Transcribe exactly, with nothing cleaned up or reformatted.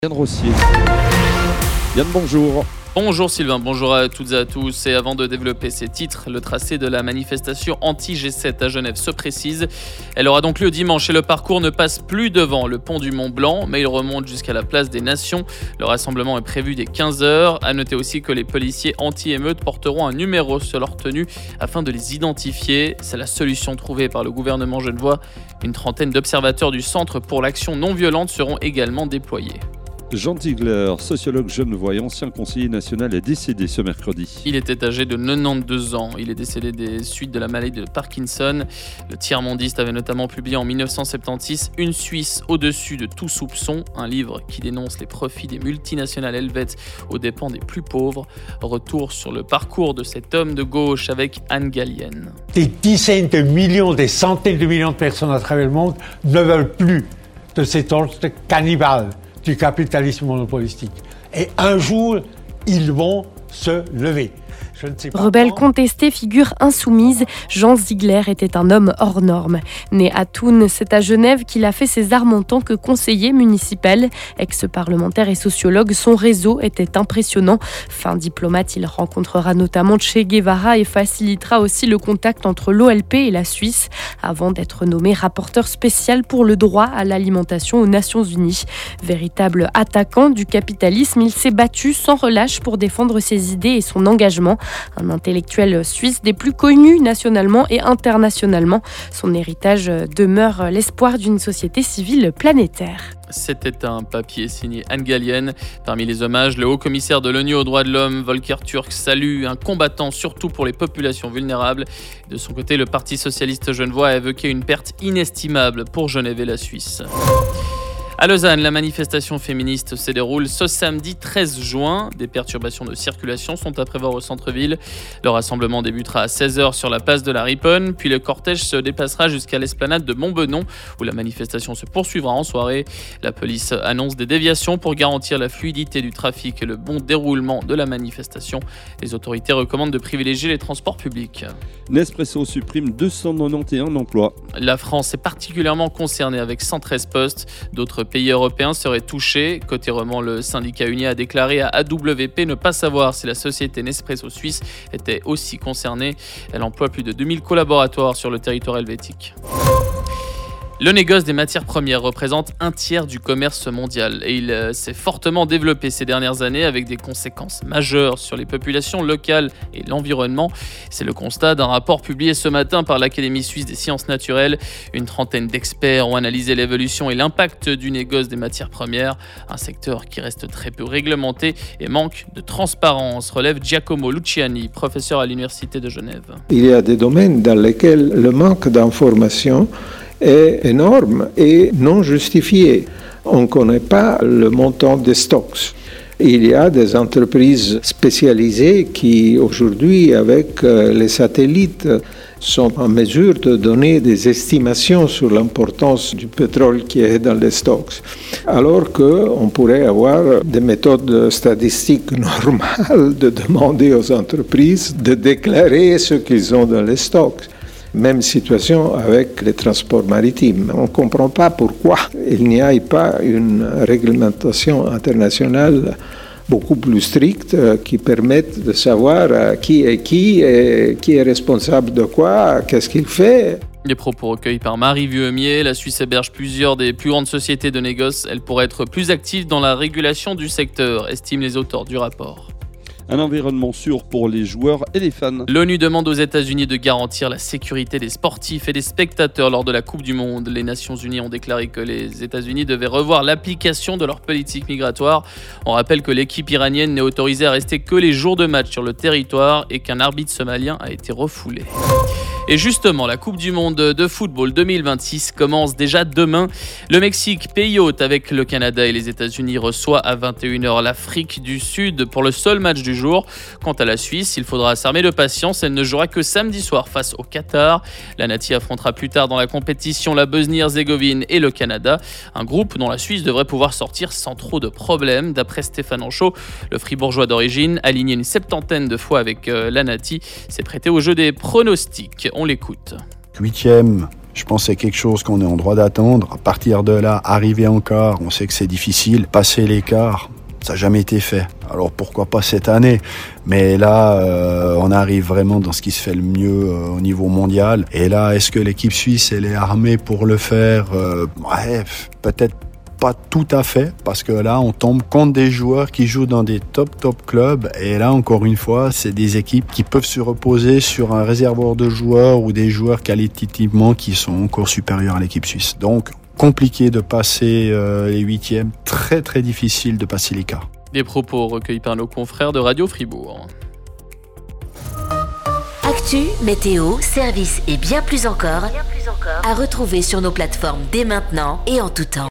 Yann Rossier. Yann, bonjour. Bonjour Sylvain, bonjour à toutes et à tous. Et avant de développer ces titres, le tracé de la manifestation anti-G sept à Genève se précise. Elle aura donc lieu dimanche et le parcours ne passe plus devant le pont du Mont Blanc, mais il remonte jusqu'à la place des Nations. Le rassemblement est prévu dès quinze heures. À noter aussi que les policiers anti-émeutes porteront un numéro sur leur tenue afin de les identifier. C'est la solution trouvée par le gouvernement genevois. Une trentaine d'observateurs du Centre pour l'action non violente seront également déployés. Jean Ziegler, sociologue genevois et ancien conseiller national, est décédé ce mercredi. Il était âgé de quatre-vingt-douze ans. Il est décédé des suites de la maladie de Parkinson. Le tiers-mondiste avait notamment publié en dix-neuf cent soixante-seize « Une Suisse au-dessus de tout soupçon », un livre qui dénonce les profits des multinationales helvètes aux dépens des plus pauvres. Retour sur le parcours de cet homme de gauche avec Anne Gallienne. Des dizaines de millions, des centaines de millions de personnes à travers le monde ne veulent plus de cet ordre cannibale du capitalisme monopolistique. Et un jour, ils vont se lever. Rebelle contesté, figure insoumise, Jean Ziegler était un homme hors norme. Né à Thun, c'est à Genève qu'il a fait ses armes en tant que conseiller municipal. Ex-parlementaire et sociologue, son réseau était impressionnant. Fin diplomate, il rencontrera notamment Che Guevara et facilitera aussi le contact entre l'O L P et la Suisse, avant d'être nommé rapporteur spécial pour le droit à l'alimentation aux Nations Unies. Véritable attaquant du capitalisme, il s'est battu sans relâche pour défendre ses idées et son engagement. Un intellectuel suisse des plus connus nationalement et internationalement. Son héritage demeure l'espoir d'une société civile planétaire. C'était un papier signé Anne Gallienne. Parmi les hommages, le haut-commissaire de l'ONU aux droits de l'homme, Volker Turk, salue un combattant surtout pour les populations vulnérables. De son côté, le Parti socialiste genevois a évoqué une perte inestimable pour Genève et la Suisse. À Lausanne, la manifestation féministe se déroule ce samedi treize juin. Des perturbations de circulation sont à prévoir au centre-ville. Le rassemblement débutera à seize heures sur la place de la Riponne, puis le cortège se déplacera jusqu'à l'esplanade de Montbenon, où la manifestation se poursuivra en soirée. La police annonce des déviations pour garantir la fluidité du trafic et le bon déroulement de la manifestation. Les autorités recommandent de privilégier les transports publics. Nespresso supprime deux cent quatre-vingt-onze emplois. La France est particulièrement concernée avec cent treize postes. D'autres pays européens seraient touchés. Côté roman, le syndicat uni a déclaré à A W P ne pas savoir si la société Nespresso suisse était aussi concernée. Elle emploie plus de deux mille collaborateurs sur le territoire helvétique. Le négoce des matières premières représente un tiers du commerce mondial et il s'est fortement développé ces dernières années avec des conséquences majeures sur les populations locales et l'environnement. C'est le constat d'un rapport publié ce matin par l'Académie suisse des sciences naturelles. Une trentaine d'experts ont analysé l'évolution et l'impact du négoce des matières premières, un secteur qui reste très peu réglementé et manque de transparence, relève Giacomo Luciani, professeur à l'Université de Genève. Il y a des domaines dans lesquels le manque d'information est énorme et non justifié. On ne connaît pas le montant des stocks. Il y a des entreprises spécialisées qui, aujourd'hui, avec les satellites, sont en mesure de donner des estimations sur l'importance du pétrole qui est dans les stocks. Alors qu'on pourrait avoir des méthodes statistiques normales de demander aux entreprises de déclarer ce qu'ils ont dans les stocks. Même situation avec les transports maritimes. On ne comprend pas pourquoi il n'y a pas une réglementation internationale beaucoup plus stricte qui permette de savoir qui est qui et qui est responsable de quoi, qu'est-ce qu'il fait. Les propos recueillis par Marie Vieumier. La Suisse héberge plusieurs des plus grandes sociétés de négoce. Elle pourrait être plus active dans la régulation du secteur, estiment les auteurs du rapport. Un environnement sûr pour les joueurs et les fans. L'ONU demande aux États-Unis de garantir la sécurité des sportifs et des spectateurs lors de la Coupe du Monde. Les Nations Unies ont déclaré que les États-Unis devaient revoir l'application de leur politique migratoire. On rappelle que l'équipe iranienne n'est autorisée à rester que les jours de match sur le territoire et qu'un arbitre somalien a été refoulé. Et justement, la Coupe du Monde de football deux mille vingt-six commence déjà demain. Le Mexique, pays hôte avec le Canada et les États-Unis, reçoit à vingt et une heures l'Afrique du Sud pour le seul match du jour. Quant à la Suisse, il faudra s'armer de patience. Elle ne jouera que samedi soir face au Qatar. La Nati affrontera plus tard dans la compétition la Bosnie-Herzégovine et le Canada. Un groupe dont la Suisse devrait pouvoir sortir sans trop de problèmes. D'après Stéphane Anchaud, le fribourgeois d'origine, aligné une septantaine de fois avec euh, la Nati, s'est prêté au jeu des pronostics. On l'écoute. Huitième Je pense que c'est quelque chose qu'on est en droit d'attendre. À partir de là, arriver en quart, on sait que c'est difficile. Passer les quarts, ça n'a jamais été fait. Alors pourquoi pas cette année? Mais là, euh, on arrive vraiment dans ce qui se fait le mieux euh, au niveau mondial. Et là, est-ce que l'équipe suisse, elle est armée pour le faire? euh, Ouais, peut-être pas tout à fait, parce que là, on tombe contre des joueurs qui jouent dans des top, top clubs. Et là, encore une fois, c'est des équipes qui peuvent se reposer sur un réservoir de joueurs ou des joueurs qualitativement qui sont encore supérieurs à l'équipe suisse. Donc, compliqué de passer euh, les huitièmes, très, très difficile de passer les quarts. Des propos recueillis par nos confrères de Radio Fribourg. Actu, météo, services et bien plus encore, bien plus encore à retrouver sur nos plateformes dès maintenant et en tout temps.